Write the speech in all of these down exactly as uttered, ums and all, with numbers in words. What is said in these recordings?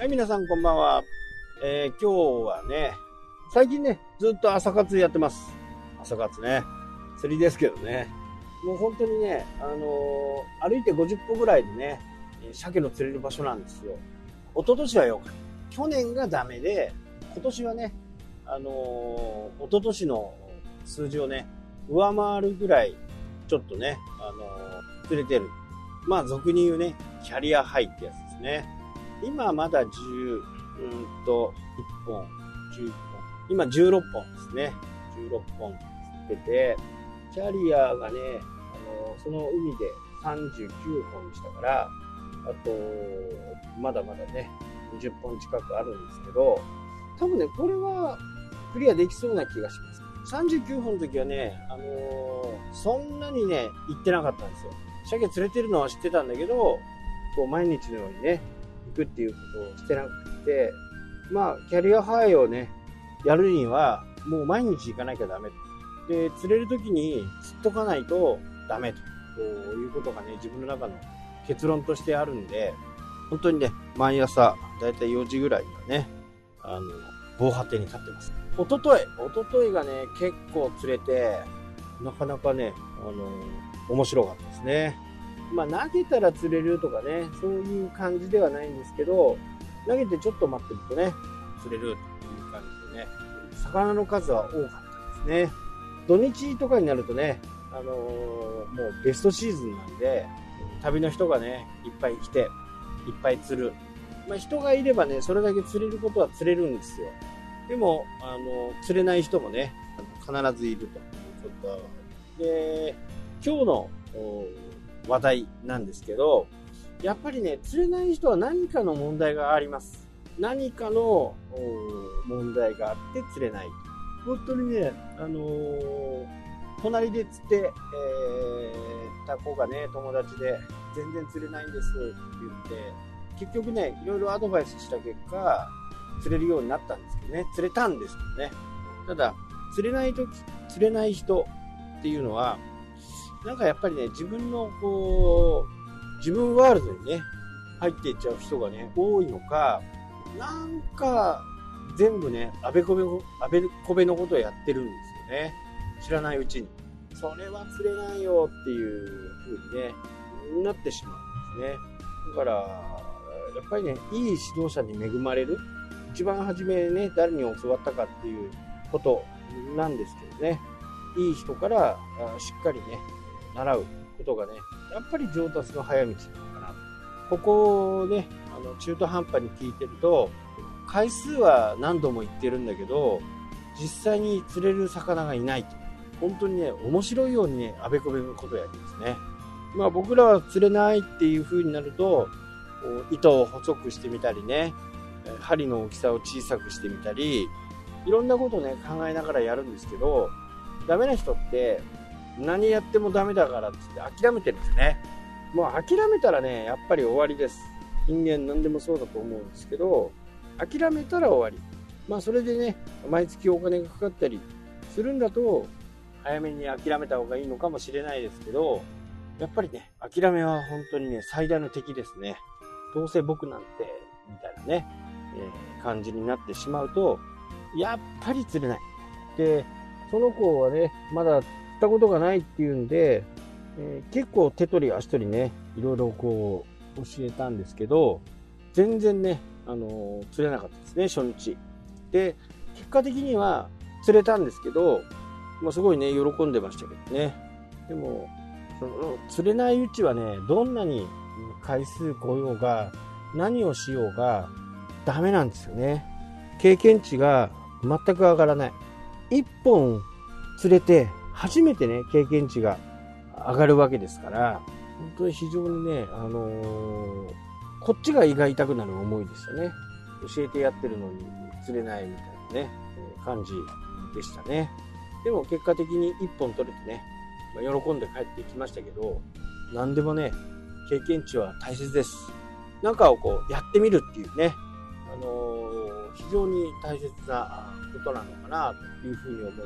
、皆さんこんばんは。えー、今日はね、最近ね、ずっと朝活やってます。朝活ね。釣りですけどね。もう本当にね、あのー、歩いてごじゅっぽぐらいでね、鮭の釣れる場所なんですよ。一昨年は良かった。去年がダメで、今年はね、あのー、一昨年の数字をね、上回るぐらい、ちょっとね、あのー、釣れてる。まあ、俗に言うね、キャリアハイってやつですね。今まだじゅう、うんと、いっぽん、じゅういっぽん。今じゅうろっぽんですね。じゅうろっぽん釣ってて、キャリアがね、あの、その海でさんじゅうきゅうほんでしたから、あと、まだまだね、にじゅっぽん近くあるんですけど、多分ね、これはクリアできそうな気がします。さんじゅうきゅうほんの時はね、あのー、そんなにね、行ってなかったんですよ。鮭釣れてるのは知ってたんだけど、こう毎日のようにね、行くっていうことをしてなくて、まあ、キャリアハイをね、やるには、もう毎日行かなきゃダメ。で、釣れる時に釣っとかないとダメと、こういうことがね、自分の中の結論としてあるんで、本当にね、毎朝、だいたいよじぐらいにはね、あの、防波堤に立ってます。おととい、おとといがね、結構釣れて、なかなかね、あの、面白かったですね。まあ、投げたら釣れるとかね、そういう感じではないんですけど、投げてちょっと待ってるとね、釣れるという感じでね、魚の数は多かったですね。土日とかになるとね、あのー、もうベストシーズンなんで、旅の人がね、いっぱい来て、いっぱい釣る。まあ、人がいればね、それだけ釣れることは釣れるんですよ。でも、あのー、釣れない人もね、必ずいるということで、今日の話題なんですけど、やっぱりね、釣れない人は何かの問題があります。何かの問題があって釣れない。本当にね、あのー、隣で釣って、えー、た子がね、友達で全然釣れないんですって言って、結局ね、いろいろアドバイスした結果、釣れるようになったんですけどね、釣れたんですけどね。ただ、釣れない時、釣れない人っていうのは、なんかやっぱりね、自分のこう、自分ワールドにね、入っていっちゃう人がね、多いのか、なんか、全部ね、あべこべ、あべこべのことをやってるんですよね。知らないうちに。それは釣れないよっていう風にね、なってしまうんですね。だから、やっぱりね、いい指導者に恵まれる。一番初めね、誰に教わったかっていうことなんですけどね。いい人からしっかりね、習うことがね、やっぱり上達の早道なのかな。ここをね、あの中途半端に聞いてると、回数は何度も言ってるんだけど、実際に釣れる魚がいないと。本当にね、面白いようにね、あべこべのことをやるんですね。まあ僕らは釣れないっていう風になると、糸を細くしてみたりね、針の大きさを小さくしてみたり、いろんなことをね、考えながらやるんですけど、ダメな人って何やってもダメだからって言って諦めてるんですね。もう諦めたらね、やっぱり終わりです。人間何でもそうだと思うんですけど、諦めたら終わり。まあそれでね、毎月お金がかかったりするんだと、早めに諦めた方がいいのかもしれないですけど、やっぱりね、諦めは本当にね、最大の敵ですね。どうせ僕なんて、みたいなね、えー、感じになってしまうと、やっぱり釣れない。で、その子はね、まだ釣ったことがないっていうんで、えー、結構手取り足取りね、いろいろこう教えたんですけど、全然ね、あのー、釣れなかったですね、初日。で、結果的には釣れたんですけど、まあ、すごいね、喜んでましたけどね。でも、その釣れないうちはね、どんなに回数来ようが、何をしようが、ダメなんですよね。経験値が全く上がらない。一本釣れて、初めてね、経験値が上がるわけですから、本当に非常にね、あのー、こっちが胃が痛くなる思いですよね。教えてやってるのに釣れないみたいなね、感じでしたね。でも結果的に一本取れてね、まあ、喜んで帰ってきましたけど、何でもね、経験値は大切です。なんかをこうやってみるっていうね、あのー、非常に大切なことなのかなというふうに思います。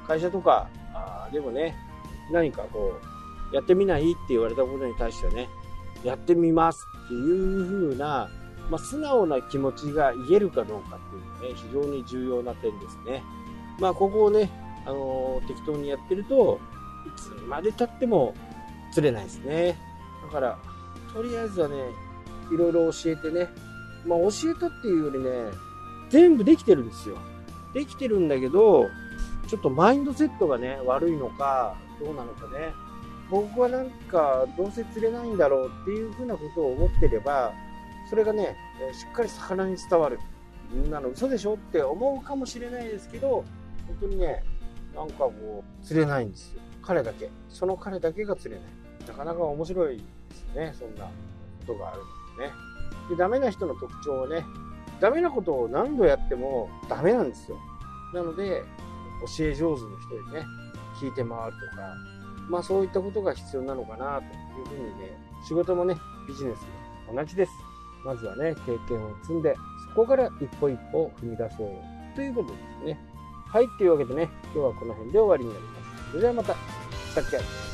会社とかあでもね、何かこうやってみないって言われたことに対してはね、やってみますっていう風なまあ、素直な気持ちが言えるかどうかっていうのはね、非常に重要な点ですね。まあ、ここをね、あのー、適当にやってると、いつまで経っても釣れないですね。だから、とりあえずはね、いろいろ教えてね、まあ、教えたっていうよりね、全部できてるんですよ。できてるんだけど、ちょっとマインドセットがね、悪いのか、どうなのかね。僕はなんか、どうせ釣れないんだろうっていうふうなことを思ってれば、それがね、しっかり魚に伝わる。みんなの嘘でしょって思うかもしれないですけど、本当にね、なんかもう釣れないんですよ。彼だけ。その彼だけが釣れない。なかなか面白いですね、そんなことがあるんですね。で、ダメな人の特徴はね、ダメなことを何度やってもダメなんですよ。なので、教え上手の人にね、聞いて回るとか、まあそういったことが必要なのかなというふうにね、仕事もね、ビジネスも同じです。まずはね、経験を積んで、そこから一歩一歩踏み出そうということですね。はい、というわけでね、今日はこの辺で終わりになります。それではまた、したっけ